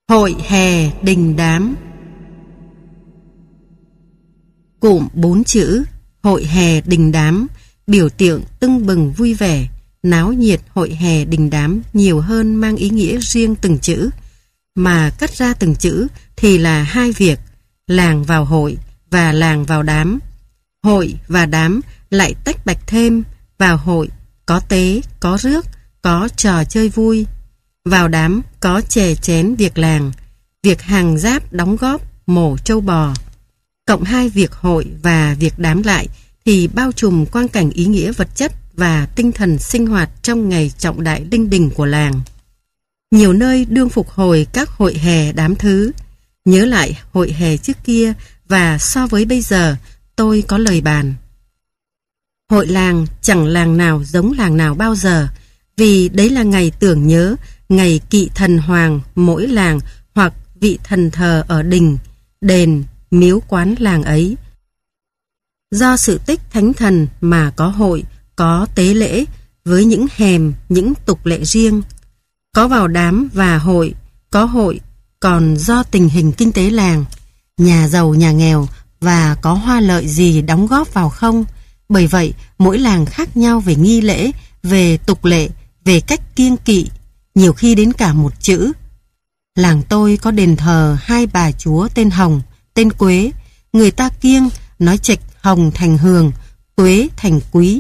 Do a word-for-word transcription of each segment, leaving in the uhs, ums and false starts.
Hội hè đình đám. Cụm bốn chữ hội hè đình đám biểu tượng tưng bừng vui vẻ, náo nhiệt. Hội hè đình đám nhiều hơn mang ý nghĩa riêng từng chữ, mà cắt ra từng chữ thì là hai việc: làng vào hội và làng vào đám. Hội và đám lại tách bạch thêm: vào hội có tế, có rước, có trò chơi vui; vào đám có chè chén việc làng, việc hàng giáp đóng góp, mổ trâu bò. Cộng hai việc hội và việc đám lại thì bao trùm quang cảnh ý nghĩa vật chất và tinh thần sinh hoạt trong ngày trọng đại linh đình của làng. Nhiều nơi đương phục hồi các hội hè đám thứ. Nhớ lại hội hè trước kia và so với bây giờ, tôi có lời bàn: hội làng chẳng làng nào giống làng nào bao giờ, vì đấy là ngày tưởng nhớ, ngày kỵ thần hoàng mỗi làng hoặc vị thần thờ ở đình, đền, miếu quán làng ấy. Do sự tích thánh thần mà có hội, có tế lễ với những hèm, những tục lệ riêng. Có vào đám và hội, có hội còn do tình hình kinh tế làng, nhà giàu nhà nghèo và có hoa lợi gì đóng góp vào không. Bởi vậy mỗi làng khác nhau về nghi lễ, về tục lệ, về cách kiêng kỵ, nhiều khi đến cả một chữ. Làng tôi có đền thờ hai bà chúa tên Hồng, tên Quế. Người ta kiêng nói chệch Hồng thành Hường, Quế thành Quý.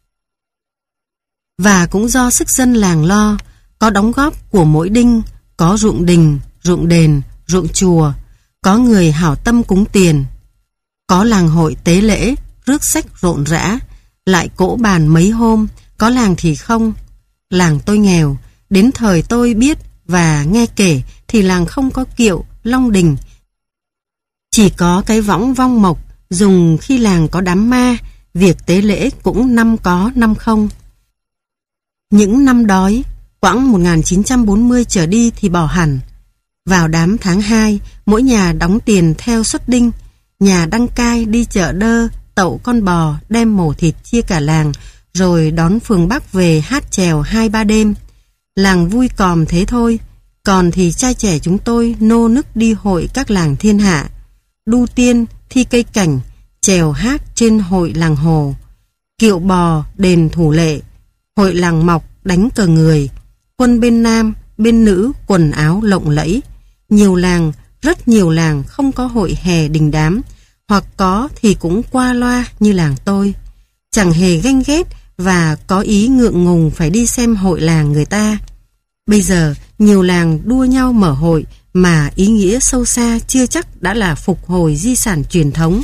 Và cũng do sức dân làng lo, có đóng góp của mỗi đinh, có ruộng đình, ruộng đền, ruộng chùa, có người hảo tâm cúng tiền. Có làng hội tế lễ, rước sách rộn rã, lại cỗ bàn mấy hôm, có làng thì không. Làng tôi nghèo, đến thời tôi biết và nghe kể thì làng không có kiệu, long đình. Chỉ có cái võng vong mộc dùng khi làng có đám ma, việc tế lễ cũng năm có năm không. Những năm đói, quãng một nghìn chín trăm bốn mươi trở đi thì bỏ hẳn. Vào đám tháng hai, mỗi nhà đóng tiền theo suất đinh. Nhà đăng cai đi chợ đơ, tậu con bò, đem mổ thịt chia cả làng, rồi đón phường Bắc về hát chèo hai ba đêm. Làng vui còm thế thôi. Còn thì trai trẻ chúng tôi nô nức đi hội các làng thiên hạ, đu tiên, thi cây cảnh, chèo hát trên hội làng Hồ, kiệu bò, đền thủ lệ, hội làng Mọc đánh cờ người, quân bên nam, bên nữ quần áo lộng lẫy. Nhiều làng, rất nhiều làng không có hội hè đình đám, hoặc có thì cũng qua loa như làng tôi. Chẳng hề ganh ghét và có ý ngượng ngùng phải đi xem hội làng người ta. Bây giờ nhiều làng đua nhau mở hội mà ý nghĩa sâu xa chưa chắc đã là phục hồi di sản truyền thống.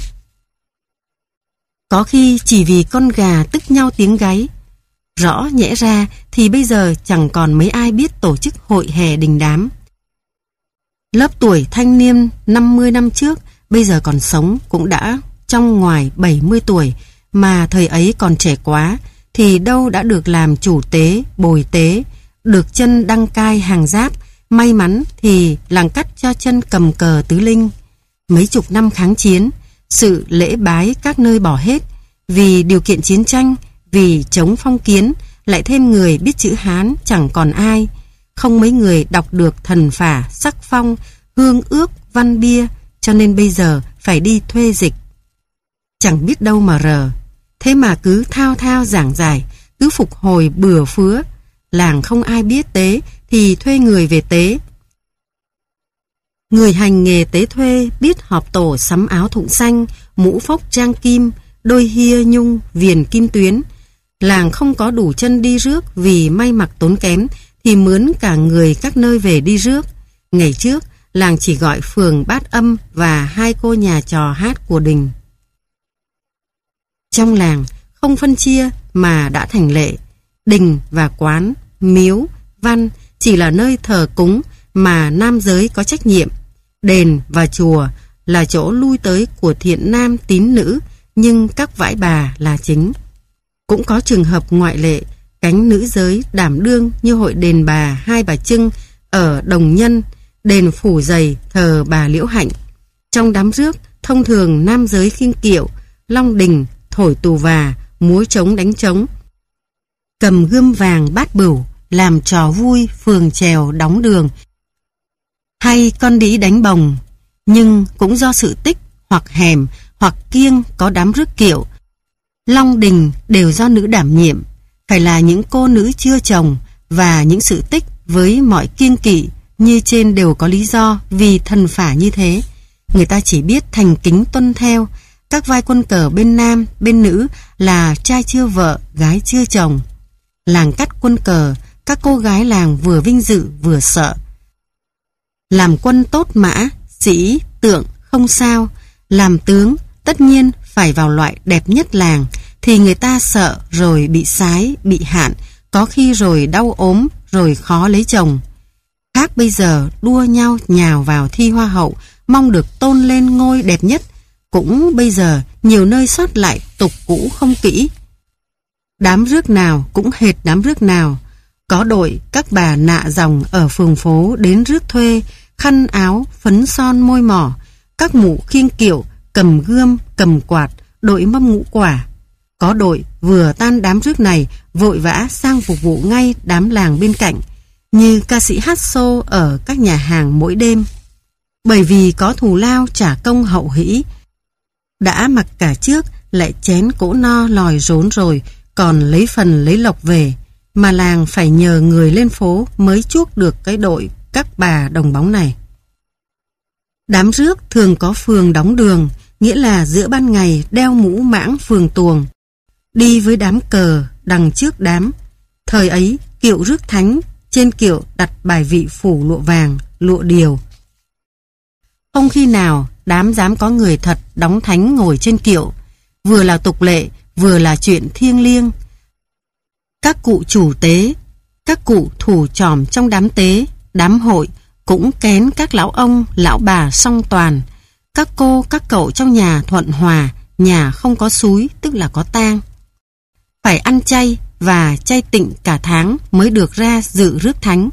Có khi chỉ vì con gà tức nhau tiếng gáy. Rõ nhẽ ra thì bây giờ chẳng còn mấy ai biết tổ chức hội hè đình đám. Lớp tuổi thanh niên năm mươi năm trước bây giờ còn sống cũng đã trong ngoài bảy mươi tuổi, mà thời ấy còn trẻ quá thì đâu đã được làm chủ tế, bồi tế, được chân đăng cai hàng giáp. May mắn thì làng cắt cho chân cầm cờ tứ linh. Mấy chục năm kháng chiến, sự lễ bái các nơi bỏ hết, vì điều kiện chiến tranh, vì chống phong kiến, lại thêm người biết chữ Hán chẳng còn ai. Không mấy người đọc được thần phả, sắc phong, hương ước, văn bia, cho nên bây giờ phải đi thuê dịch. Chẳng biết đâu mà rờ. Thế mà cứ thao thao giảng giải, cứ phục hồi bừa phứa. Làng không ai biết tế thì thuê người về tế. Người hành nghề tế thuê biết họp tổ sắm áo thụng xanh, mũ phốc trang kim, đôi hia nhung, viền kim tuyến. Làng không có đủ chân đi rước vì may mặc tốn kém thì mướn cả người các nơi về đi rước. Ngày trước, làng chỉ gọi phường bát âm và hai cô nhà trò hát của đình. Trong làng không phân chia mà đã thành lệ. Đình và quán, miếu, văn chỉ là nơi thờ cúng mà nam giới có trách nhiệm. Đền và chùa là chỗ lui tới của thiện nam tín nữ, nhưng các vãi bà là chính. Cũng có trường hợp ngoại lệ, cánh nữ giới đảm đương như hội đền bà Hai Bà Trưng ở Đồng Nhân, đền Phủ Dày thờ bà Liễu Hạnh. Trong đám rước, thông thường nam giới khiêng kiệu, long đình, thổi tù và, múa trống đánh trống, cầm gươm vàng bát bửu, làm trò vui phường chèo đóng đường. hay con đĩ đánh bồng, nhưng cũng do sự tích hoặc hèm hoặc kiêng có đám rước kiệu. Long đình đều do nữ đảm nhiệm, phải là những cô nữ chưa chồng, và những sự tích với mọi kiêng kỵ như trên đều có lý do vì thần phả như thế. Người ta chỉ biết thành kính tuân theo. Các vai quân cờ bên nam, bên nữ là trai chưa vợ, gái chưa chồng. Làng cắt quân cờ, các cô gái làng vừa vinh dự vừa sợ. Làm quân tốt mã, sĩ, tượng không sao. Làm tướng tất nhiên phải vào loại đẹp nhất làng, thì người ta sợ rồi bị sái, bị hạn, có khi rồi đau ốm, rồi khó lấy chồng. Khác bây giờ đua nhau nhào vào thi hoa hậu, mong được tôn lên ngôi đẹp nhất. Cũng bây giờ nhiều nơi sót lại tục cũ không kỹ. Đám rước nào cũng hệt đám rước nào. Có đội các bà nạ dòng ở phường phố đến rước thuê, khăn áo, phấn son môi mỏ, các mụ khiêng kiệu, cầm gươm, cầm quạt, đội mâm ngũ quả. Có đội vừa tan đám rước này vội vã sang phục vụ ngay đám làng bên cạnh, như ca sĩ hát xô ở các nhà hàng mỗi đêm. Bởi vì có thù lao trả công hậu hĩ, đã mặc cả trước lại chén cỗ no lòi rốn rồi, còn lấy phần lấy lộc về, mà làng phải nhờ người lên phố mới chuốc được cái đội các bà đồng bóng này. Đám rước thường có phường đóng đường, nghĩa là giữa ban ngày đeo mũ mãng phường tuồng, đi với đám cờ đằng trước đám. Thời ấy kiệu rước thánh, trên kiệu đặt bài vị phủ lụa vàng, lụa điều. Không khi nào đám dám có người thật đóng thánh ngồi trên kiệu, vừa là tục lệ, vừa là chuyện thiêng liêng. Các cụ chủ tế, các cụ thủ tròm trong đám tế, đám hội cũng kén các lão ông, lão bà song toàn. Các cô, các cậu trong nhà thuận hòa, nhà không có súi, tức là có tang. Phải ăn chay và chay tịnh cả tháng mới được ra dự rước thánh.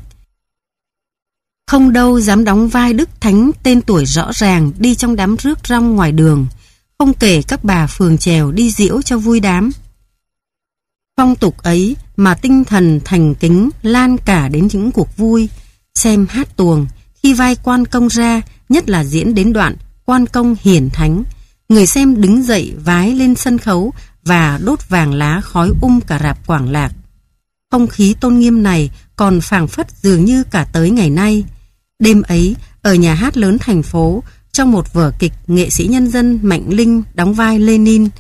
Không đâu dám đóng vai đức thánh tên tuổi rõ ràng đi trong đám rước rong ngoài đường, không kể các bà phường chèo đi diễu cho vui đám. Phong tục ấy mà tinh thần thành kính lan cả đến những cuộc vui, xem hát tuồng, khi vai quan công ra, nhất là diễn đến đoạn quan công hiển thánh, người xem đứng dậy vái lên sân khấu và đốt vàng lá khói um cả rạp Quảng Lạc. Không khí tôn nghiêm này còn phảng phất dường như cả tới ngày nay. Đêm ấy, ở nhà hát lớn thành phố, trong một vở kịch nghệ sĩ nhân dân Mạnh Linh đóng vai Lenin.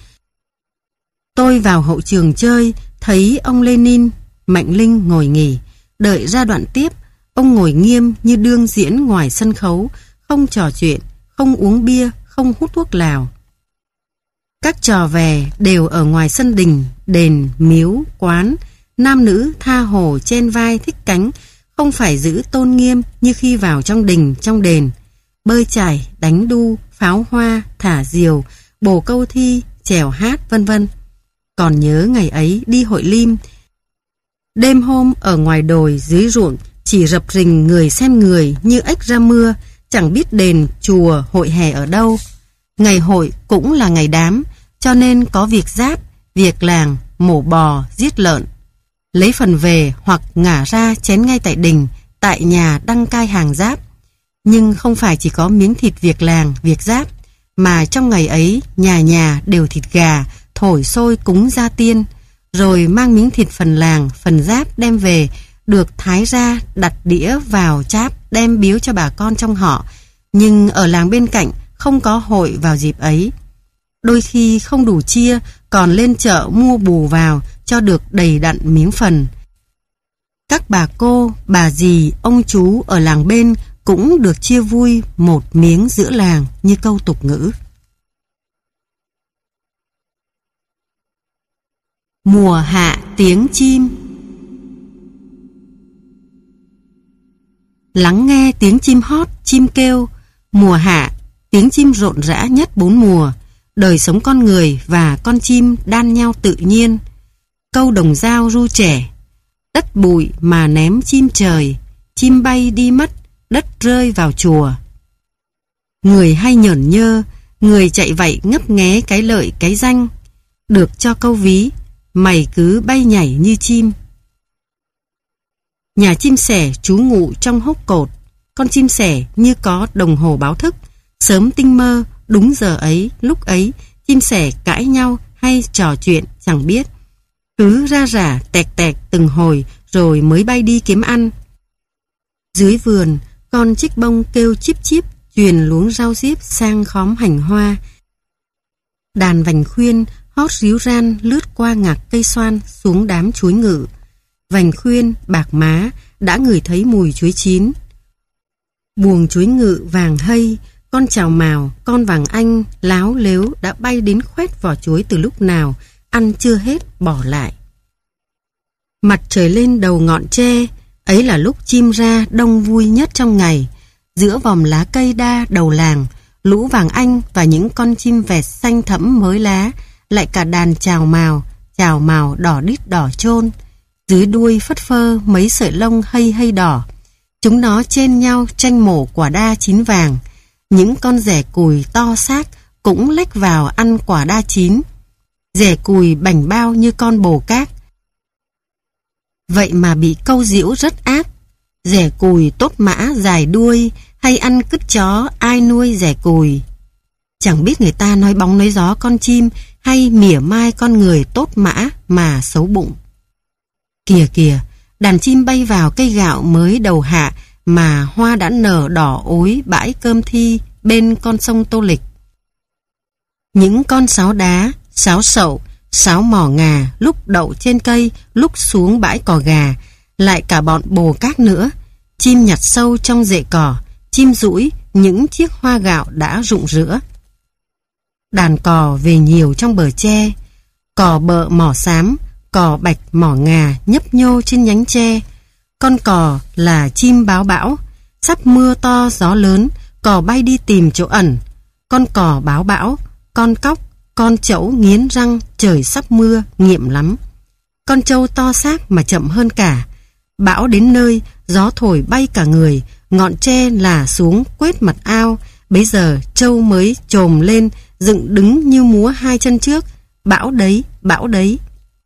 Tôi vào hậu trường chơi, thấy ông Lenin, Mạnh Linh ngồi nghỉ, đợi ra đoạn tiếp, ông ngồi nghiêm như đương diễn ngoài sân khấu, không trò chuyện, không uống bia, không hút thuốc lào. Các trò về đều ở ngoài sân đình, đền, miếu, quán, nam nữ tha hồ trên vai thích cánh, không phải giữ tôn nghiêm như khi vào trong đình, trong đền. Bơi chải, đánh đu, pháo hoa, thả diều, bồ câu thi, chèo hát, vân vân. Còn nhớ ngày ấy đi hội lim, đêm hôm ở ngoài đồi dưới ruộng chỉ rập rình người xem người như ếch ra mưa, chẳng biết đền, chùa, hội hè ở đâu. Ngày hội cũng là ngày đám, cho nên có việc giáp, việc làng, mổ bò, giết lợn. Lấy phần về hoặc ngả ra chén ngay tại đình, tại nhà đăng cai hàng giáp. Nhưng không phải chỉ có miếng thịt việc làng, việc giáp, mà trong ngày ấy nhà nhà đều thịt gà, thổi sôi cúng gia tiên, rồi mang miếng thịt phần làng, phần giáp đem về, được thái ra đặt đĩa vào cháp đem biếu cho bà con trong họ. Nhưng ở làng bên cạnh không có hội vào dịp ấy. Đôi khi không đủ chia, còn lên chợ mua bù vào cho được đầy đặn miếng phần. Các bà cô, bà dì, ông chú ở làng bên cũng được chia vui một miếng giữa làng như câu tục ngữ. Mùa hạ tiếng chim. Lắng nghe tiếng chim hót, chim kêu. Mùa hạ, tiếng chim rộn rã nhất bốn mùa. Đời sống con người và con chim đan nhau tự nhiên. Câu đồng dao ru trẻ. Đất bụi mà ném chim trời, chim bay đi mất, đất rơi vào chùa. Người hay nhởn nhơ, người chạy vậy ngấp nghé cái lợi cái danh. Được cho câu ví, mày cứ bay nhảy như chim. Nhà chim sẻ trú ngụ trong hốc cột, con chim sẻ như có đồng hồ báo thức. Sớm tinh mơ, đúng giờ ấy, lúc ấy, chim sẻ cãi nhau hay trò chuyện chẳng biết. Cứ ra rả tẹt tẹt từng hồi rồi mới bay đi kiếm ăn. Dưới vườn, con chích bông kêu chíp chíp truyền luống rau diếp sang khóm hành hoa. Đàn vành khuyên hót ríu ran lướt qua ngạc cây xoan xuống đám chuối ngự. Vành khuyên bạc má đã ngửi thấy mùi chuối chín. Buồng chuối ngự vàng hây, con chào mào, con vàng anh láo lếu đã bay đến khoét vỏ chuối từ lúc nào, ăn chưa hết bỏ lại. Mặt trời lên đầu ngọn tre, ấy là lúc chim ra đông vui nhất trong ngày. Giữa vòm lá cây đa đầu làng, lũ vàng anh và những con chim vẹt xanh thẫm mới lá, lại cả đàn chào mào, chào mào đỏ đít đỏ chôn. Dưới đuôi phất phơ mấy sợi lông hây hây đỏ. Chúng nó chen nhau tranh mổ quả đa chín vàng. Những con rẻ cùi to xác cũng lách vào ăn quả đa chín. Rẻ cùi bảnh bao như con bồ cát. Vậy mà bị câu giễu rất ác. Rẻ cùi tốt mã dài đuôi, hay ăn cứt chó ai nuôi rẻ cùi. Chẳng biết người ta nói bóng nói gió con chim, hay mỉa mai con người tốt mã mà xấu bụng. Kìa kìa, đàn chim bay vào cây gạo mới đầu hạ mà hoa đã nở đỏ ối bãi cơm thi bên con sông Tô Lịch. Những con sáo đá, sáo sậu, sáo mỏ ngà lúc đậu trên cây, lúc xuống bãi cỏ gà, lại cả bọn bồ cát nữa. Chim nhặt sâu trong rễ cỏ, chim dũi những chiếc hoa gạo đã rụng rữa. Đàn cò về nhiều trong bờ tre, cò bợ mỏ xám, cò bạch mỏ ngà nhấp nhô trên nhánh tre. Con cò là chim báo bão, sắp mưa to gió lớn, cò bay đi tìm chỗ ẩn. Con cò báo bão, con cóc, con trẩu nghiến răng, trời sắp mưa, nghiệm lắm. Con trâu to xác mà chậm hơn cả. Bão đến nơi, gió thổi bay cả người, ngọn tre là xuống quét mặt ao. Bấy giờ trâu mới chồm lên, dựng đứng như múa hai chân trước. Bão đấy, bão đấy.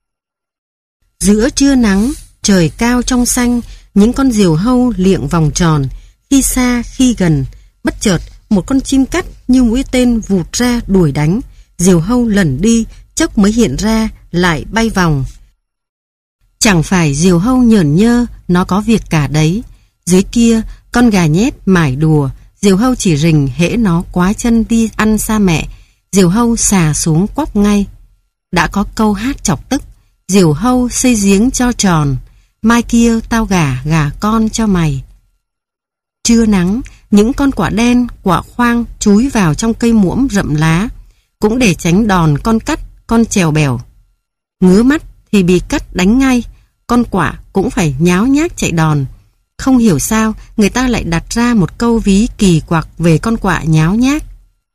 Giữa trưa nắng, trời cao trong xanh, những con diều hâu liệng vòng tròn, khi xa khi gần. Bất chợt một con chim cắt như mũi tên vụt ra đuổi đánh. Diều hâu lẩn đi, chốc mới hiện ra, lại bay vòng. Chẳng phải diều hâu nhởn nhơ, nó có việc cả đấy. Dưới kia, con gà nhét mải đùa, diều hâu chỉ rình hễ nó quá chân đi ăn xa mẹ. Diều hâu xà xuống quắp ngay. Đã có câu hát chọc tức: diều hâu xây giếng cho tròn, mai kia tao gả gà con cho mày. Trưa nắng, những con quả đen, quả khoang chúi vào trong cây muỗm rậm lá, cũng để tránh đòn con cắt, con chèo bèo. Ngứa mắt thì bị cắt đánh ngay, con quả cũng phải nháo nhác chạy đòn. Không hiểu sao người ta lại đặt ra một câu ví kỳ quặc về con quạ nháo nhác.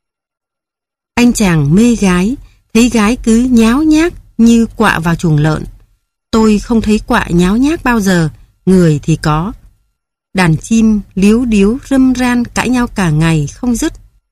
Anh chàng mê gái, thấy gái cứ nháo nhác như quạ vào chuồng lợn. Tôi không thấy quạ nháo nhác bao giờ, người thì có. Đàn chim líu điếu râm ran cãi nhau cả ngày không dứt.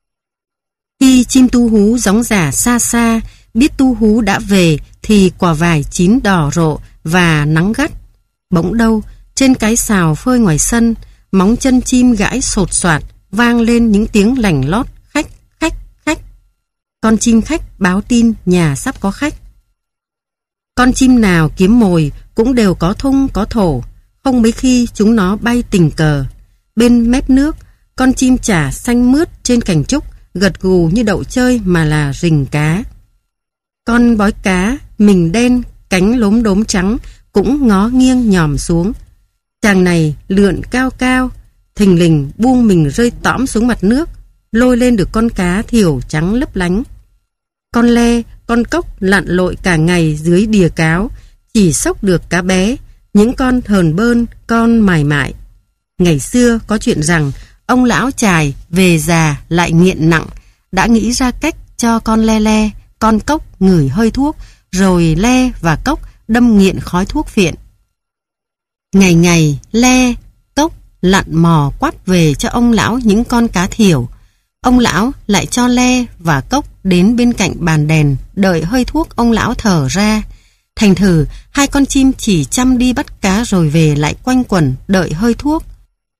Khi chim tu hú gióng giả xa xa, biết tu hú đã về thì quả vải chín đỏ rộ và nắng gắt. Bỗng đâu, trên cái xào phơi ngoài sân, móng chân chim gãi sột soạt, vang lên những tiếng lành lót: khách, khách, khách. Con chim khách báo tin nhà sắp có khách. Con chim nào kiếm mồi cũng đều có thung có thổ, không mấy khi chúng nó bay tình cờ. Bên mép nước, con chim chả xanh mướt trên cành trúc, gật gù như đậu chơi mà là rình cá. Con bói cá, mình đen, cánh lốm đốm trắng, cũng ngó nghiêng nhòm xuống. Chàng này lượn cao cao, thình lình buông mình rơi tõm xuống mặt nước, lôi lên được con cá thiểu trắng lấp lánh. Con le, con cốc lặn lội cả ngày dưới đìa cáo, chỉ xốc được cá bé, những con hờn bơn, con mài mại. Ngày xưa có chuyện rằng ông lão chài về già lại nghiện nặng, đã nghĩ ra cách cho con le le, con cốc ngửi hơi thuốc, rồi le và cốc đâm nghiện khói thuốc phiện. Ngày ngày le, cốc lặn mò quắt về cho ông lão những con cá thiểu. Ông lão lại cho le và cốc đến bên cạnh bàn đèn, đợi hơi thuốc ông lão thở ra. Thành thử hai con chim chỉ chăm đi bắt cá rồi về lại quanh quẩn đợi hơi thuốc.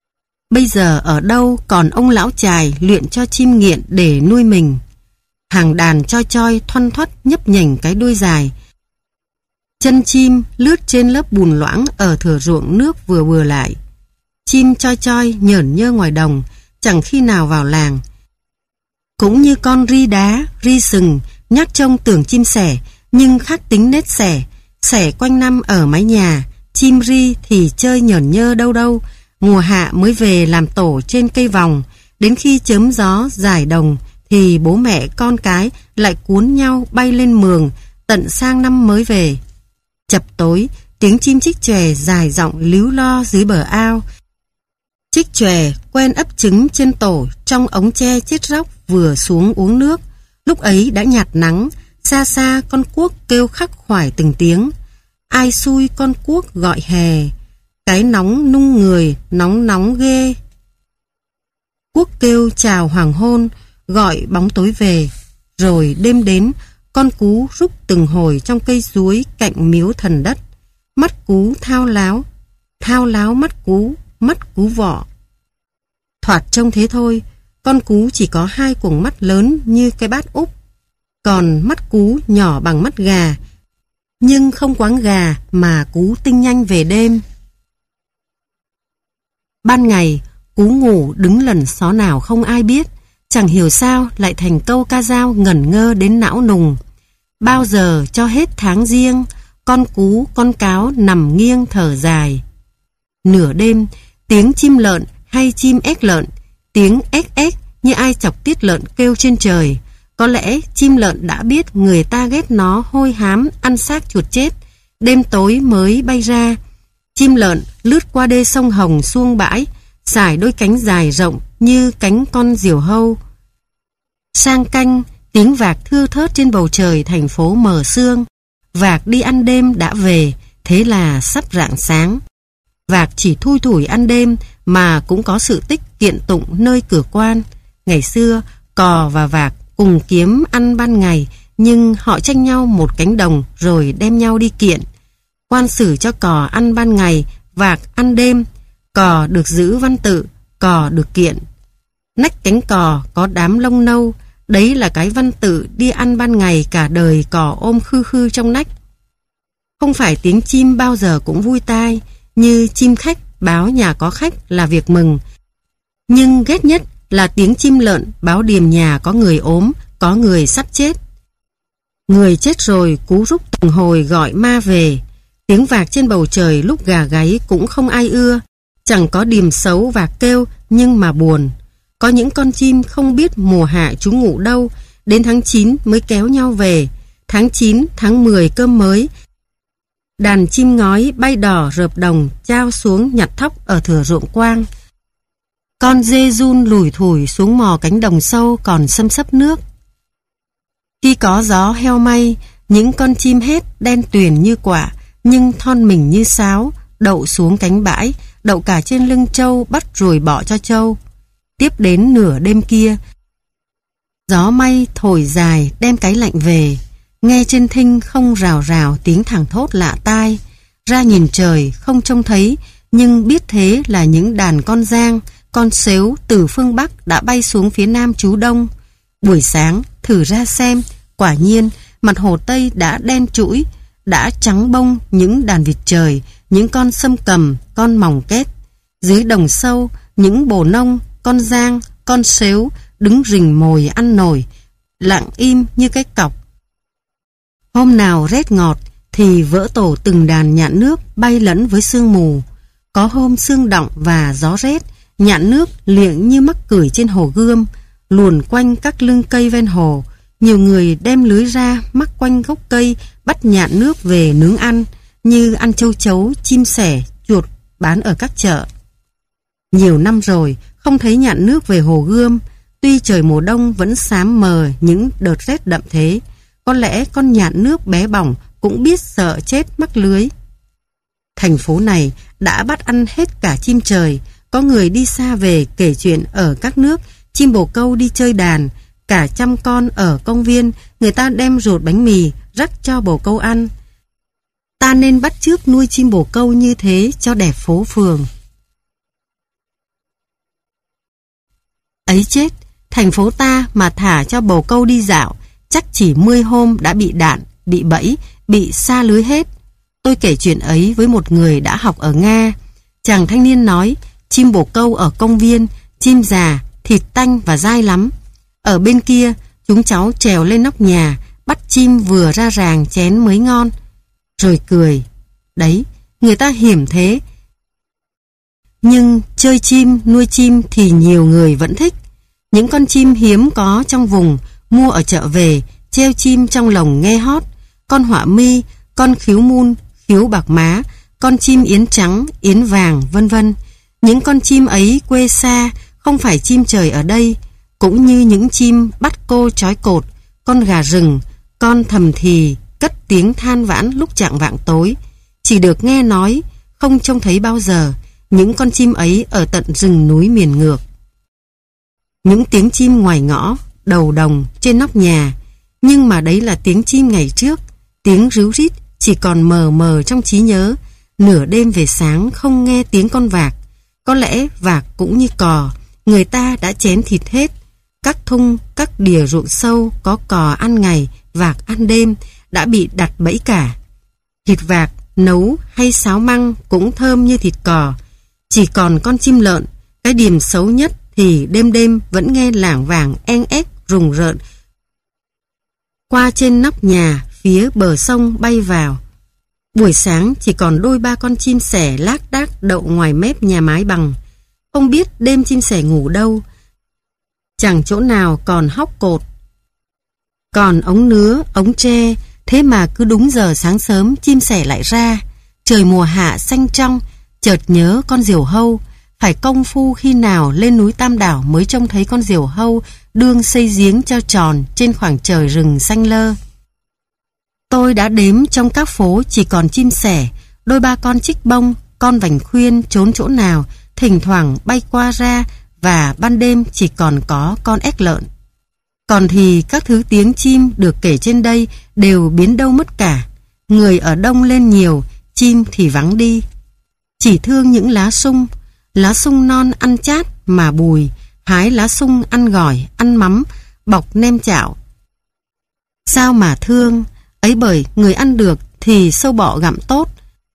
Bây giờ ở đâu còn ông lão chài luyện cho chim nghiện để nuôi mình. Hàng đàn choi choi thoăn thoắt nhấp nhành cái đuôi dài. Chân chim lướt trên lớp bùn loãng ở thửa ruộng nước vừa vừa lại. Chim choi choi nhởn nhơ ngoài đồng, chẳng khi nào vào làng. Cũng như con ri đá, ri sừng, nhát trông tưởng chim sẻ, nhưng khác tính nết sẻ. Sẻ quanh năm ở mái nhà, chim ri thì chơi nhởn nhơ đâu đâu. Mùa hạ mới về làm tổ trên cây vòng. Đến khi chớm gió giải đồng thì bố mẹ con cái lại cuốn nhau bay lên mường, tận sang năm mới về. Chập tối, tiếng chim chích chòe dài giọng líu lo dưới bờ ao. Chích chòe quen ấp trứng trên tổ trong ống tre chết róc vừa xuống uống nước. Lúc ấy đã nhạt nắng, xa xa con cuốc kêu khắc khoải từng tiếng. Ai xui con cuốc gọi hè, cái nóng nung người, nóng nóng ghê. Cuốc kêu chào hoàng hôn, gọi bóng tối về. Rồi đêm đến, con cú rúc từng hồi trong cây suối cạnh miếu thần đất. Mắt cú thao láo, thao láo mắt cú, mắt cú vọ. Thoạt trông thế thôi, con cú chỉ có hai quầng mắt lớn như cái bát úp. Còn mắt cú nhỏ bằng mắt gà, nhưng không quáng gà mà cú tinh nhanh về đêm. Ban ngày, cú ngủ đứng lần xó nào không ai biết. Chẳng hiểu sao lại thành câu ca dao ngẩn ngơ đến não nùng. Bao giờ cho hết tháng riêng, con cú con cáo nằm nghiêng thở dài. Nửa đêm, tiếng chim lợn hay chim ếch lợn, tiếng ếch ếch như ai chọc tiết lợn kêu trên trời. Có lẽ chim lợn đã biết người ta ghét nó hôi hám ăn xác chuột chết, đêm tối mới bay ra. Chim lợn lướt qua đê sông Hồng xuông bãi, xải đôi cánh dài rộng như cánh con diều hâu. Sang canh, tiếng vạc thưa thớt trên bầu trời thành phố mờ sương. Vạc đi ăn đêm đã về, thế là sắp rạng sáng. Vạc chỉ thui thủi ăn đêm mà cũng có sự tích kiện tụng nơi cửa quan. Ngày xưa, cò và vạc cùng kiếm ăn ban ngày, nhưng họ tranh nhau một cánh đồng rồi đem nhau đi kiện. Quan xử cho cò ăn ban ngày, vạc ăn đêm. Cò được giữ văn tự, cò được kiện. Nách cánh cò có đám lông nâu, đấy là cái văn tự đi ăn ban ngày cả đời cò ôm khư khư trong nách. Không phải tiếng chim bao giờ cũng vui tai, như chim khách báo nhà có khách là việc mừng. Nhưng ghét nhất là tiếng chim lợn báo điềm nhà có người ốm, có người sắp chết. Người chết rồi cú rúc từng hồi gọi ma về. Tiếng vạc trên bầu trời lúc gà gáy cũng không ai ưa. Chẳng có điềm xấu vạc kêu nhưng mà buồn. Có những con chim không biết mùa hạ trú ngụ đâu, đến tháng chín mới kéo nhau về. Tháng chín, tháng mười cơm mới. Đàn chim ngói bay đỏ rợp đồng trao xuống nhặt thóc ở thửa ruộng quang. Con dê giun lủi thủi xuống mò cánh đồng sâu còn xâm xấp nước. Khi có gió heo may, những con chim hét đen tuyền như quả, nhưng thon mình như sáo, đậu xuống cánh bãi, đậu cả trên lưng trâu bắt rồi bỏ cho trâu. Tiếp đến nửa đêm kia, gió may thổi dài đem cái lạnh về, nghe trên thinh không rào rào tiếng thẳng thốt lạ tai. Ra nhìn trời không trông thấy, nhưng biết thế là những đàn con giang, con sếu từ phương Bắc đã bay xuống phía Nam trú đông. Buổi sáng thử ra xem, quả nhiên mặt hồ Tây đã đen trũi, đã trắng bông những đàn vịt trời, những con sâm cầm, con mòng kết. Dưới đồng sâu, những bồ nông, con giang, con sếu đứng rình mồi ăn nổi, lặng im như cái cọc. Hôm nào rét ngọt thì vỡ tổ từng đàn nhạn nước bay lẫn với sương mù. Có hôm sương đọng và gió rét, nhạn nước liệng như mắc cửi trên hồ Gươm, luồn quanh các lưng cây ven hồ. Nhiều người đem lưới ra mắc quanh gốc cây bắt nhạn nước về nướng ăn, như ăn châu chấu, chim sẻ, chuột bán ở các chợ. Nhiều năm rồi không thấy nhạn nước về hồ Gươm, tuy trời mùa đông vẫn xám mờ những đợt rét đậm thế. Có lẽ con nhạn nước bé bỏng cũng biết sợ chết mắc lưới. Thành phố này đã bắt ăn hết cả chim trời. Có người đi xa về kể chuyện ở các nước, chim bồ câu đi chơi đàn, cả trăm con ở công viên, người ta đem ruột bánh mì rắc cho bồ câu ăn. Ta nên bắt chước nuôi chim bồ câu như thế cho đẹp phố phường. Ấy chết, thành phố ta mà thả cho bồ câu đi dạo, chắc chỉ mươi hôm đã bị đạn, bị bẫy, bị sa lưới hết. Tôi kể chuyện ấy với một người đã học ở Nga. Chàng thanh niên nói, chim bồ câu ở công viên, chim già, thịt tanh và dai lắm. Ở bên kia, chúng cháu trèo lên nóc nhà, bắt chim vừa ra ràng chén mới ngon. Rồi cười. Đấy, người ta hiểm thế. Nhưng chơi chim, nuôi chim thì nhiều người vẫn thích. Những con chim hiếm có trong vùng, mua ở chợ về, treo chim trong lồng nghe hót. Con họa mi, con khiếu mun, khiếu bạc má, con chim yến trắng, yến vàng, vân vân. Những con chim ấy quê xa, không phải chim trời ở đây. Cũng như những chim bắt cô trói cột, con gà rừng, con thầm thì, cất tiếng than vãn lúc chạng vạng tối. Chỉ được nghe nói, không trông thấy bao giờ. Những con chim ấy ở tận rừng núi miền ngược. Những tiếng chim ngoài ngõ, đầu đồng, trên nóc nhà. Nhưng mà đấy là tiếng chim ngày trước. Tiếng ríu rít chỉ còn mờ mờ trong trí nhớ. Nửa đêm về sáng không nghe tiếng con vạc. Có lẽ vạc cũng như cò, người ta đã chén thịt hết. Các thung, các đìa ruộng sâu có cò ăn ngày, vạc ăn đêm đã bị đặt bẫy cả. Thịt vạc nấu hay xáo măng cũng thơm như thịt cò. Chỉ còn con chim lợn, cái điểm xấu nhất thì đêm đêm vẫn nghe lảng vảng en ép rùng rợn qua trên nóc nhà phía bờ sông bay vào. Buổi sáng chỉ còn đôi ba con chim sẻ lác đác đậu ngoài mép nhà mái bằng. Không biết đêm chim sẻ ngủ đâu. Chẳng chỗ nào còn hóc cột, còn ống nứa, ống tre. Thế mà cứ đúng giờ sáng sớm chim sẻ lại ra. Trời mùa hạ xanh trong, chợt nhớ con diều hâu. Phải công phu khi nào lên núi Tam Đảo mới trông thấy con diều hâu đương xây giếng cho tròn trên khoảng trời rừng xanh lơ. Tôi đã đếm trong các phố chỉ còn chim sẻ, đôi ba con chích bông, con vành khuyên trốn chỗ nào, thỉnh thoảng bay qua ra, và ban đêm chỉ còn có con ếch lợn. Còn thì các thứ tiếng chim được kể trên đây đều biến đâu mất cả. Người ở đông lên nhiều, chim thì vắng đi. Chỉ thương những lá sung, lá sung non ăn chát mà bùi, hái lá sung ăn gỏi, ăn mắm, bọc nem chạo. Sao mà thương, ấy bởi người ăn được thì sâu bọ gặm tốt.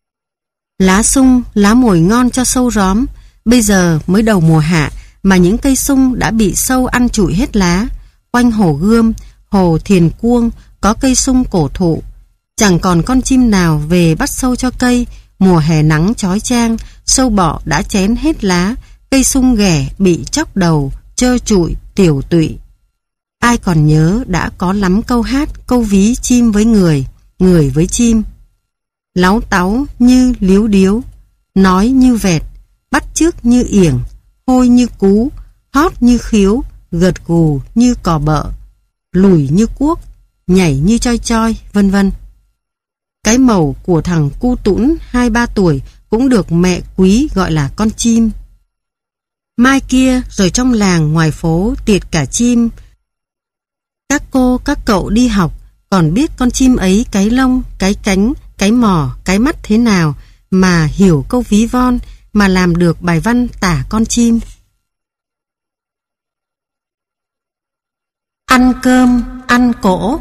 Lá sung, lá mồi ngon cho sâu róm. Bây giờ mới đầu mùa hạ mà những cây sung đã bị sâu ăn trụi hết lá. Quanh hồ Gươm, hồ Thiền Cuông có cây sung cổ thụ. Chẳng còn con chim nào về bắt sâu cho cây. Mùa hè nắng chói chang, sâu bọ đã chén hết lá. Cây sung ghẻ bị chóc đầu, trơ trụi, tiểu tụy. Ai còn nhớ đã có lắm câu hát, câu ví chim với người, người với chim. Láu táu như líu điếu, nói như vẹt, bắt chước như yểng, hôi như cú, hót như khiếu, gật gù như cò bợ, lùi như cuốc, nhảy như choi choi, vân vân. Cái màu của thằng cu tũn hai ba tuổi cũng được mẹ quý gọi là con chim. Mai kia rồi trong làng ngoài phố tiệt cả chim. Các cô các cậu đi học còn biết con chim ấy cái lông, cái cánh, cái mỏ, cái mắt thế nào mà hiểu câu ví von, mà làm được bài văn tả con chim. Ăn cơm, ăn cỗ.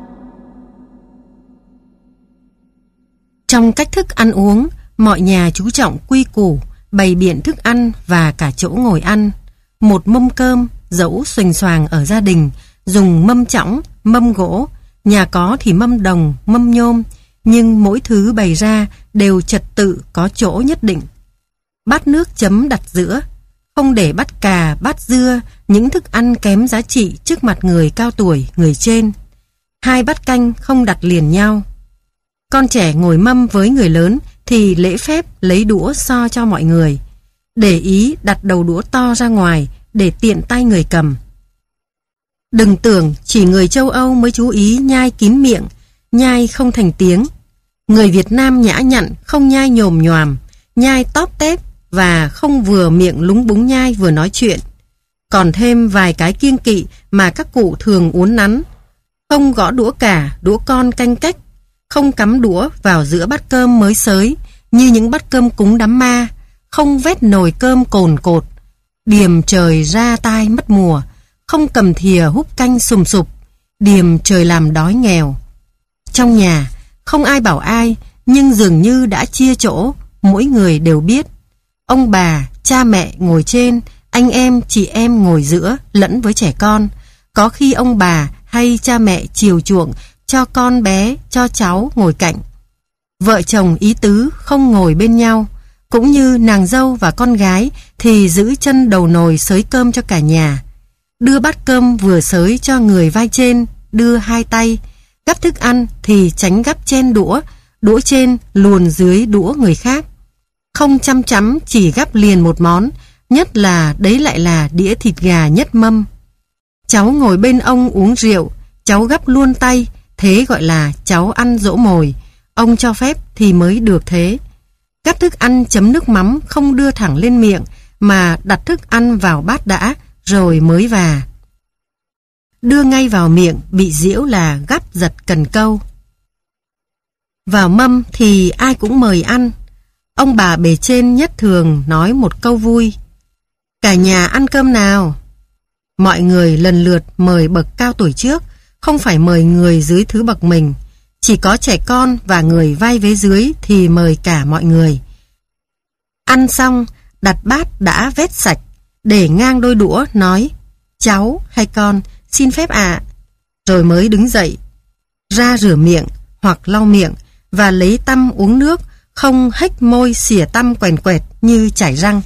Trong cách thức ăn uống, mọi nhà chú trọng quy củ, bày biện thức ăn và cả chỗ ngồi ăn. Một mâm cơm, dẫu xuềnh xoàng ở gia đình, dùng mâm chõng, mâm gỗ, nhà có thì mâm đồng, mâm nhôm, nhưng mỗi thứ bày ra đều trật tự có chỗ nhất định. Bát nước chấm đặt giữa, không để bát cà, bát dưa, những thức ăn kém giá trị trước mặt người cao tuổi, người trên. Hai bát canh không đặt liền nhau. Con trẻ ngồi mâm với người lớn thì lễ phép lấy đũa so cho mọi người. Để ý đặt đầu đũa to ra ngoài để tiện tay người cầm. Đừng tưởng chỉ người châu Âu mới chú ý nhai kín miệng, nhai không thành tiếng. Người Việt Nam nhã nhặn, không nhai nhồm nhoàm, nhai tóp tép và không vừa miệng lúng búng nhai vừa nói chuyện. Còn thêm vài cái kiêng kỵ mà các cụ thường uốn nắn. Không gõ đũa cả, đũa con canh cách. Không cắm đũa vào giữa bát cơm mới xới như những bát cơm cúng đám ma. Không vét nồi cơm cồn cột. điềm trời ra tai mất mùa, không cầm thìa húp canh sùm sụp, điềm trời làm đói nghèo. Trong nhà, không ai bảo ai, nhưng dường như đã chia chỗ, mỗi người đều biết. Ông bà, cha mẹ ngồi trên, anh em, chị em ngồi giữa, lẫn với trẻ con. Có khi ông bà hay cha mẹ chiều chuộng cho con bé, cho cháu ngồi cạnh. Vợ chồng ý tứ không ngồi bên nhau, cũng như nàng dâu và con gái thì giữ chân đầu nồi xới cơm cho cả nhà. Đưa bát cơm vừa xới cho người vai trên, đưa hai tay. Gắp thức ăn thì tránh gắp chen đũa, đũa trên luồn dưới đũa người khác. Không chăm chắm chỉ gắp liền một món, nhất là đấy lại là đĩa thịt gà nhất mâm. Cháu ngồi bên ông uống rượu, cháu gắp luôn tay, thế gọi là cháu ăn dỗ mồi. Ông cho phép thì mới được thế. Gắp thức ăn chấm nước mắm không đưa thẳng lên miệng, mà đặt thức ăn vào bát đã, rồi mới và. Đưa ngay vào miệng bị giễu là gắp giật cần câu. Vào mâm thì ai cũng mời ăn. Ông bà bề trên nhất thường nói một câu vui: cả nhà ăn cơm nào. Mọi người lần lượt mời bậc cao tuổi trước, không phải mời người dưới thứ bậc mình. Chỉ có trẻ con và người vai vế dưới thì mời cả mọi người. Ăn xong, đặt bát đã vét sạch, để ngang đôi đũa nói: cháu hay con, xin phép ạ. Rồi mới đứng dậy, ra rửa miệng hoặc lau miệng và lấy tăm uống nước, không hếch môi xỉa tăm quèn quẹt như chải răng.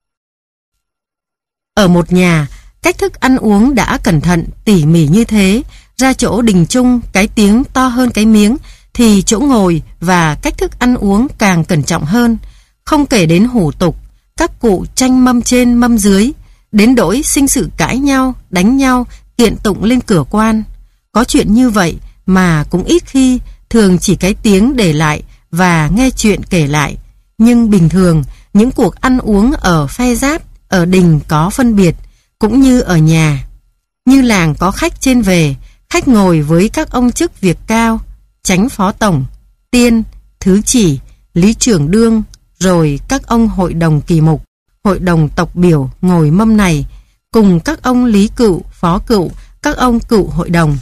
Ở một nhà, cách thức ăn uống đã cẩn thận, tỉ mỉ như thế. Ra chỗ đình chung, cái tiếng to hơn cái miếng, thì chỗ ngồi và cách thức ăn uống càng cẩn trọng hơn. Không kể đến hủ tục, các cụ tranh mâm trên mâm dưới, đến đỗi sinh sự cãi nhau, đánh nhau, kiện tụng lên cửa quan. Có chuyện như vậy mà cũng ít khi, thường chỉ cái tiếng để lại và nghe chuyện kể lại. Nhưng bình thường, những cuộc ăn uống ở phe giáp, ở đình có phân biệt, cũng như ở nhà. Như làng có khách trên về, khách ngồi với các ông chức việc cao, chánh phó tổng, tiên, thứ chỉ, lý trưởng đương, rồi các ông hội đồng kỳ mục, hội đồng tộc biểu ngồi mâm này, cùng các ông lý cựu, phó cựu, các ông cựu hội đồng.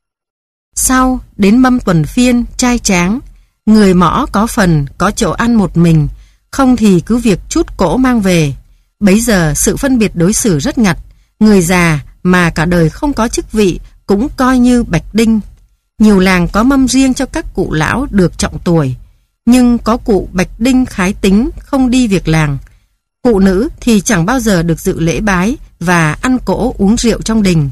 Sau, đến mâm tuần phiên, trai tráng, người mõ có phần, có chỗ ăn một mình, không thì cứ việc chút cỗ mang về. Bấy giờ sự phân biệt đối xử rất ngặt, người già mà cả đời không có chức vị cũng coi như bạch đinh. Nhiều làng có mâm riêng cho các cụ lão được trọng tuổi, nhưng có cụ bạch đinh khái tính không đi việc làng. Cụ nữ thì chẳng bao giờ được dự lễ bái và ăn cỗ uống rượu trong đình.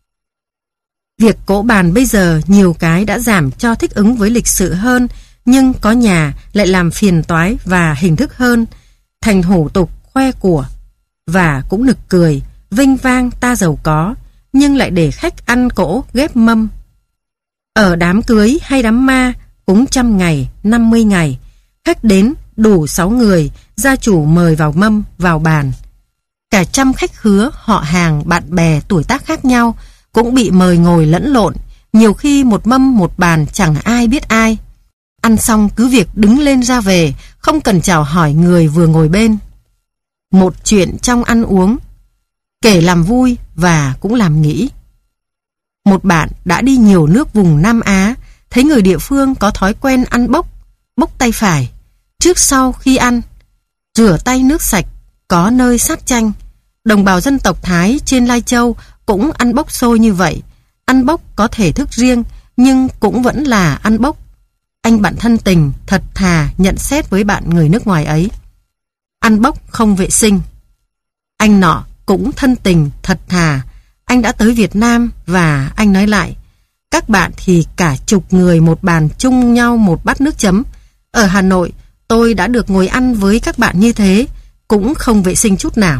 Việc cỗ bàn bây giờ nhiều cái đã giảm cho thích ứng với lịch sự hơn, nhưng có nhà lại làm phiền toái và hình thức hơn, thành hủ tục khoe của. Và cũng nực cười, vinh vang ta giàu có, nhưng lại để khách ăn cỗ ghép mâm. Ở đám cưới hay đám ma, cúng trăm ngày, năm mươi ngày, khách đến đủ sáu người, gia chủ mời vào mâm, vào bàn. Cả trăm khách khứa, họ hàng, bạn bè, tuổi tác khác nhau cũng bị mời ngồi lẫn lộn, nhiều khi một mâm một bàn chẳng ai biết ai. Ăn xong cứ việc đứng lên ra về, không cần chào hỏi người vừa ngồi bên. Một chuyện trong ăn uống, kể làm vui và cũng làm nghĩ. Một bạn đã đi nhiều nước vùng Nam Á, thấy người địa phương có thói quen ăn bốc, bốc tay phải, trước sau khi ăn, rửa tay nước sạch, có nơi sát chanh. Đồng bào dân tộc Thái trên Lai Châu cũng ăn bốc xôi như vậy. Ăn bốc có thể thức riêng, nhưng cũng vẫn là ăn bốc. Anh bạn thân tình, thật thà nhận xét với bạn người nước ngoài ấy: ăn bốc không vệ sinh. Anh nọ cũng thân tình, thật thà. Anh đã tới Việt Nam và anh nói lại: các bạn thì cả chục người một bàn chung nhau một bát nước chấm. Ở Hà Nội, tôi đã được ngồi ăn với các bạn như thế, cũng không vệ sinh chút nào.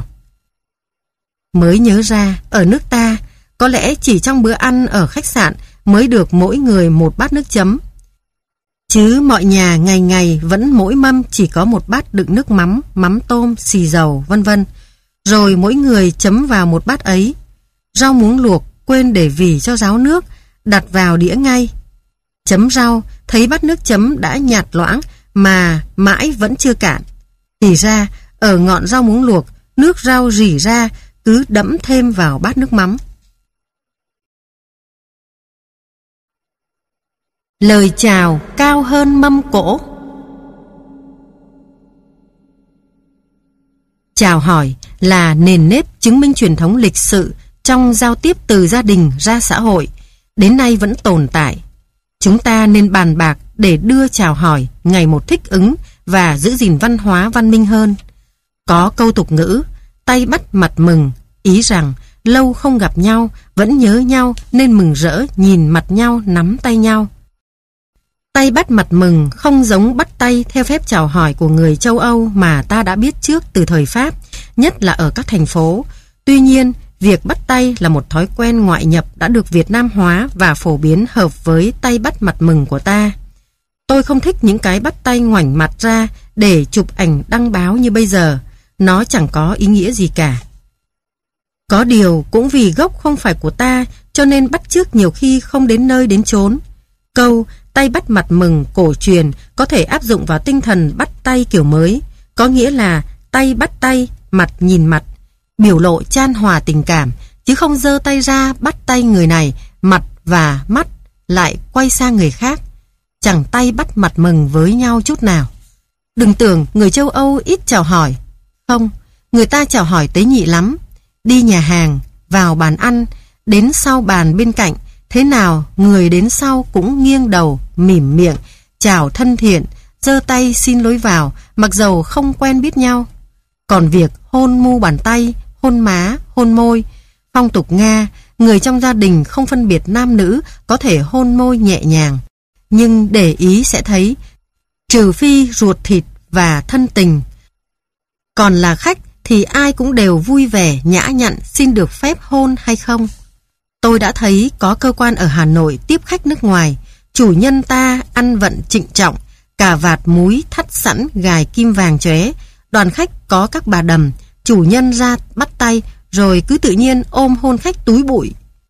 Mới nhớ ra, ở nước ta, có lẽ chỉ trong bữa ăn ở khách sạn mới được mỗi người một bát nước chấm. Chứ mọi nhà ngày ngày vẫn mỗi mâm chỉ có một bát đựng nước mắm, mắm tôm, xì dầu, vân vân. Rồi mỗi người chấm vào một bát ấy. Rau muống luộc quên để vỉ cho ráo nước, đặt vào đĩa ngay. Chấm rau, thấy bát nước chấm đã nhạt loãng mà mãi vẫn chưa cạn. Thì ra, ở ngọn rau muống luộc nước rau rỉ ra cứ đẫm thêm vào bát nước mắm. Lời chào cao hơn mâm cỗ. Chào hỏi là nền nếp chứng minh truyền thống lịch sự trong giao tiếp từ gia đình ra xã hội, đến nay vẫn tồn tại. Chúng ta nên bàn bạc để đưa chào hỏi ngày một thích ứng và giữ gìn văn hóa văn minh hơn. Có câu tục ngữ, tay bắt mặt mừng, ý rằng lâu không gặp nhau, vẫn nhớ nhau nên mừng rỡ nhìn mặt nhau nắm tay nhau. Tay bắt mặt mừng không giống bắt tay theo phép chào hỏi của người châu Âu mà ta đã biết trước từ thời Pháp, nhất là ở các thành phố. Tuy nhiên, việc bắt tay là một thói quen ngoại nhập đã được Việt Nam hóa và phổ biến hợp với tay bắt mặt mừng của ta. Tôi không thích những cái bắt tay ngoảnh mặt ra để chụp ảnh đăng báo như bây giờ. Nó chẳng có ý nghĩa gì cả. Có điều cũng vì gốc không phải của ta cho nên bắt chước nhiều khi không đến nơi đến chốn. Câu tay bắt mặt mừng cổ truyền có thể áp dụng vào tinh thần bắt tay kiểu mới, có nghĩa là tay bắt tay, mặt nhìn mặt, biểu lộ chan hòa tình cảm, chứ không giơ tay ra bắt tay người này, mặt và mắt lại quay sang người khác, chẳng tay bắt mặt mừng với nhau chút nào. Đừng tưởng người châu Âu ít chào hỏi. Không, người ta chào hỏi tế nhị lắm. Đi nhà hàng, vào bàn ăn, đến sau bàn bên cạnh, thế nào người đến sau cũng nghiêng đầu, mỉm miệng, chào thân thiện, giơ tay xin lối vào, mặc dầu không quen biết nhau. Còn việc hôn mu bàn tay, hôn má, hôn môi, phong tục Nga, người trong gia đình không phân biệt nam nữ có thể hôn môi nhẹ nhàng. Nhưng để ý sẽ thấy, trừ phi ruột thịt và thân tình, còn là khách thì ai cũng đều vui vẻ nhã nhặn xin được phép hôn hay không. Tôi đã thấy có cơ quan ở Hà Nội tiếp khách nước ngoài, chủ nhân ta ăn vận trịnh trọng, cà vạt múi thắt sẵn gài kim vàng chóe, đoàn khách có các bà đầm, chủ nhân ra bắt tay rồi cứ tự nhiên ôm hôn khách túi bụi.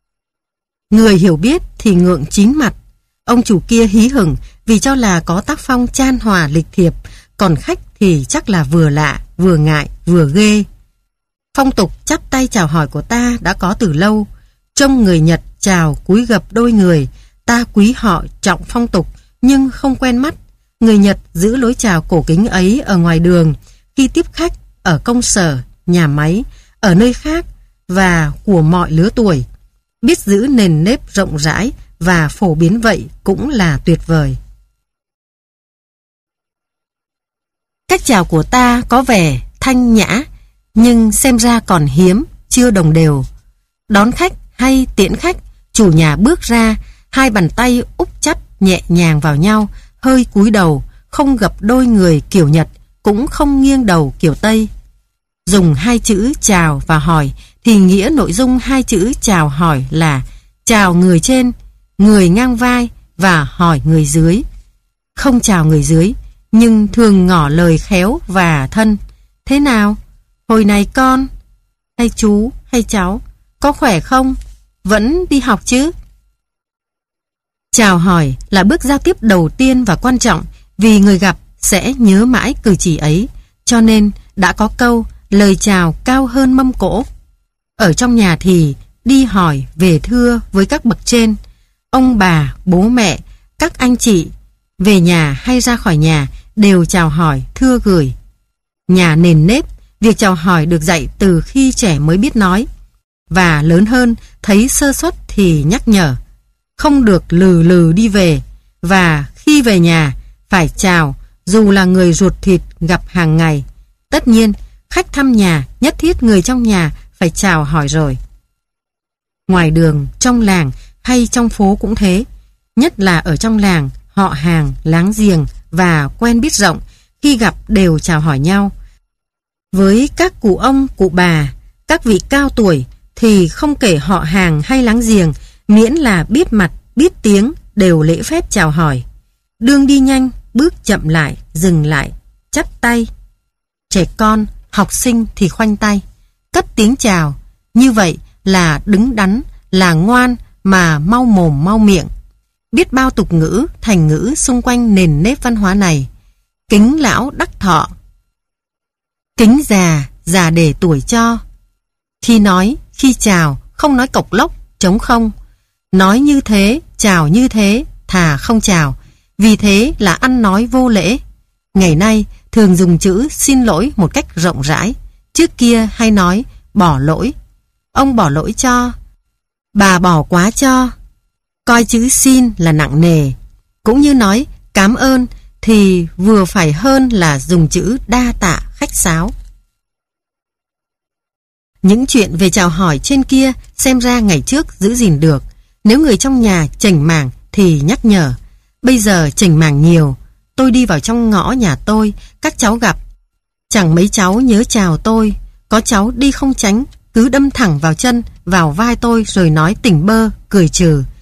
Người hiểu biết thì ngượng chín mặt. Ông chủ kia hí hửng vì cho là có tác phong chan hòa lịch thiệp, còn khách thì chắc là vừa lạ, vừa ngại, vừa ghê. Phong tục chắp tay chào hỏi của ta đã có từ lâu. Trông người Nhật chào cúi gập đôi người, ta quý họ trọng phong tục nhưng không quen mắt. Người Nhật giữ lối chào cổ kính ấy ở ngoài đường, khi tiếp khách, ở công sở, nhà máy, ở nơi khác và của mọi lứa tuổi. Biết giữ nền nếp rộng rãi và phổ biến vậy cũng là tuyệt vời. Cách chào của ta có vẻ thanh nhã, nhưng xem ra còn hiếm, chưa đồng đều. Đón khách hay tiễn khách, chủ nhà bước ra, hai bàn tay úp chặt nhẹ nhàng vào nhau, hơi cúi đầu, không gập đôi người kiểu Nhật, cũng không nghiêng đầu kiểu Tây. Dùng hai chữ chào và hỏi thì nghĩa nội dung hai chữ chào hỏi là chào người trên, người ngang vai và hỏi người dưới. Không chào người dưới, nhưng thường ngỏ lời khéo và thân. Thế nào? Hồi này con, hay chú, hay cháu, có khỏe không? Vẫn đi học chứ? Chào hỏi là bước giao tiếp đầu tiên và quan trọng, vì người gặp sẽ nhớ mãi cử chỉ ấy, cho nên đã có câu lời chào cao hơn mâm cỗ. Ở trong nhà thì đi hỏi về thưa với các bậc trên, ông bà, bố mẹ, các anh chị, về nhà hay ra khỏi nhà đều chào hỏi thưa gửi. Nhà nền nếp, việc chào hỏi được dạy từ khi trẻ mới biết nói, và lớn hơn thấy sơ suất thì nhắc nhở, không được lừ lừ đi về, và khi về nhà phải chào dù là người ruột thịt gặp hàng ngày. Tất nhiên khách thăm nhà nhất thiết người trong nhà phải chào hỏi rồi. Ngoài đường, trong làng hay trong phố cũng thế, nhất là ở trong làng, họ hàng, láng giềng và quen biết rộng, khi gặp đều chào hỏi nhau. Với các cụ ông, cụ bà, các vị cao tuổi thì không kể họ hàng hay láng giềng, miễn là biết mặt, biết tiếng đều lễ phép chào hỏi. Đường đi nhanh, bước chậm lại, dừng lại, chắp tay. Trẻ con, học sinh thì khoanh tay, cất tiếng chào. Như vậy là đứng đắn, là ngoan mà mau mồm mau miệng. Biết bao tục ngữ, thành ngữ xung quanh nền nếp văn hóa này. Kính lão đắc thọ, kính già, già để tuổi cho. Khi nói, khi chào, không nói cộc lốc, trống không. Nói như thế, chào như thế, thà không chào. Vì thế là ăn nói vô lễ. Ngày nay thường dùng chữ xin lỗi một cách rộng rãi. Trước kia hay nói bỏ lỗi. Ông bỏ lỗi cho, bà bỏ quá cho. Coi chữ xin là nặng nề. Cũng như nói cảm ơn thì vừa phải hơn là dùng chữ đa tạ khách sáo. Những chuyện về chào hỏi trên kia xem ra ngày trước giữ gìn được. Nếu người trong nhà chểnh mảng thì nhắc nhở. Bây giờ chểnh mảng nhiều. Tôi đi vào trong ngõ nhà tôi, các cháu gặp. Chẳng mấy cháu nhớ chào tôi. Có cháu đi không tránh, cứ đâm thẳng vào chân, vào vai tôi rồi nói tỉnh bơ, cười trừ.